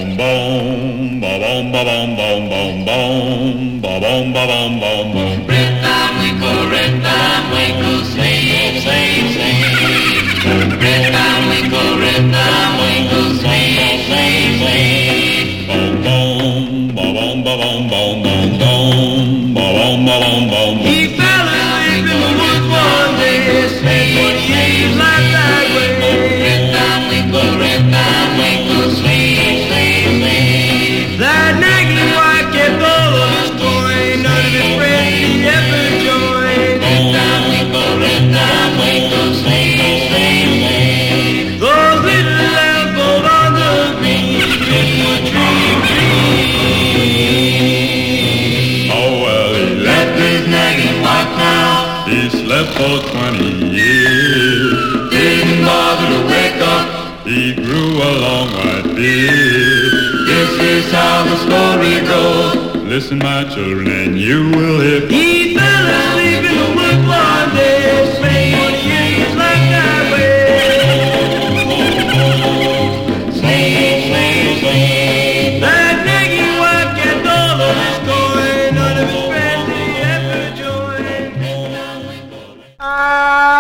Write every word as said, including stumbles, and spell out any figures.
Boom, boom, ba boom, ba boom, boom, boom, boom, ba boom, ba boom, boom, boom. Red down winkle, red down winkle, slave, slave, slave. Red down winkle, red down winkle, slave, slave, slave. Boom, boom, ba boom, ba boom, boom, boom, boom, ba boom, ba boom, boom, boom. He fell asleep in the woods one day, spent twenty years like that way. Red down winkle, red down winkle, slave, slave, slave. That nagging wife kept all of his coin, none of his friends he ever joined. Red down winkle, red down winkle, slave, slave, slave. Those little lambs pulled on the green, just a dream, dream. Oh, well, he left his nagging wife now. He slept for twenty years. Didn't bother to wake up. He grew a long white beard. This is how the story goes. Listen, my children, and you will hear. He fell asleep in the woods one day, spent twenty years like that way. Slave, slave, slave. That nagging wife kept all of his coin, none of his friends he ever joined. Ah!